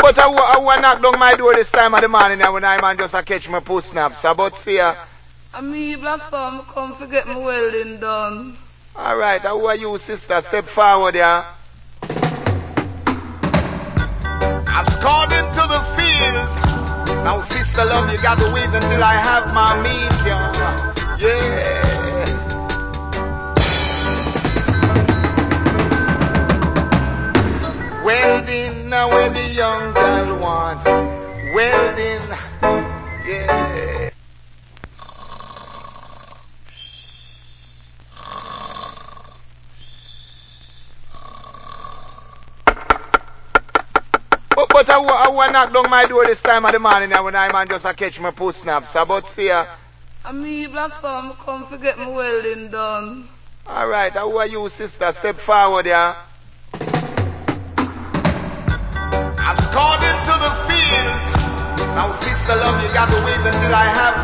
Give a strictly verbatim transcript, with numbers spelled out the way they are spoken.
but I, I, I knock down my door this time of the morning and when I man just a catch my post snaps. About see ya. And me, Black Farm, come to get my welding done. Alright, how are you, sister? Step forward, yeah. I've scored into the fields. Now, sister love, you gotta wait until I have my meat, yeah. Yeah. Welding, now where the young girl want. Welding, yeah. But, but I, I, I knock down my door this time of the morning and when I man just a catch my post snaps. About see ya. And me, Black Farm, come to get my welding done. Alright, how are you, sister? Step forward, yeah. I've scored into the fields. Now, sister love, you gotta wait until I have